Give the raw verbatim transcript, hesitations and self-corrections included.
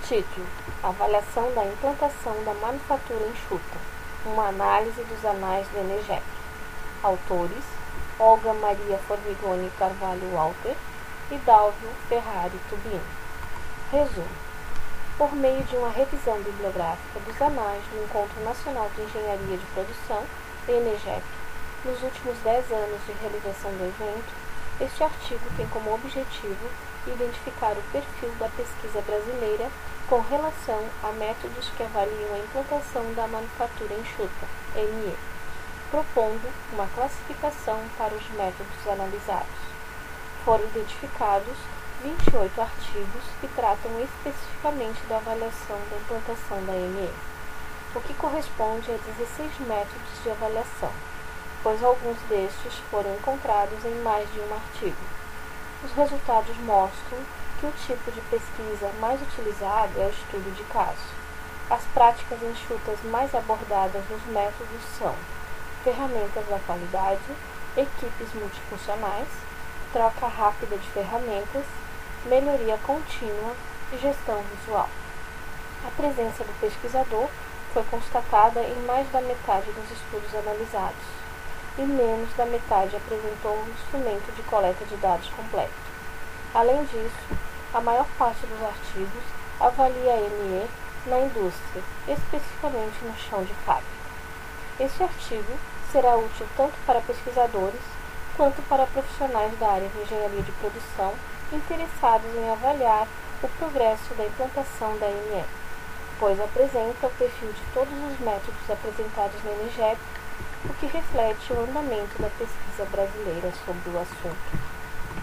Título: Avaliação da implantação da manufatura enxuta. Uma análise dos anais do ENEGEP. Autores: Olga Maria Formigoni Carvalho Walter e Dalvio Ferrari Tubino. Resumo: por meio de uma revisão bibliográfica dos anais do Encontro Nacional de Engenharia de Produção, ENEGEP, nos últimos dez anos de realização do evento, este artigo tem como objetivo identificar o perfil da pesquisa brasileira com relação a métodos que avaliam a implantação da manufatura enxuta, M E, propondo uma classificação para os métodos analisados. Foram identificados vinte e oito artigos que tratam especificamente da avaliação da implantação da M E, o que corresponde a dezesseis métodos de avaliação, pois alguns destes foram encontrados em mais de um artigo. Os resultados mostram que o tipo de pesquisa mais utilizado é o estudo de caso. As práticas enxutas mais abordadas nos métodos são ferramentas da qualidade, equipes multifuncionais, troca rápida de ferramentas, melhoria contínua e gestão visual. A presença do pesquisador foi constatada em mais da metade dos estudos analisados, e menos da metade apresentou um instrumento de coleta de dados completo. Além disso, a maior parte dos artigos avalia a M E na indústria, especificamente no chão de fábrica. Este artigo será útil tanto para pesquisadores quanto para profissionais da área de engenharia de produção interessados em avaliar o progresso da implantação da M E, pois apresenta o perfil de todos os métodos apresentados no ENEGEP, o que reflete o andamento da pesquisa brasileira sobre o assunto.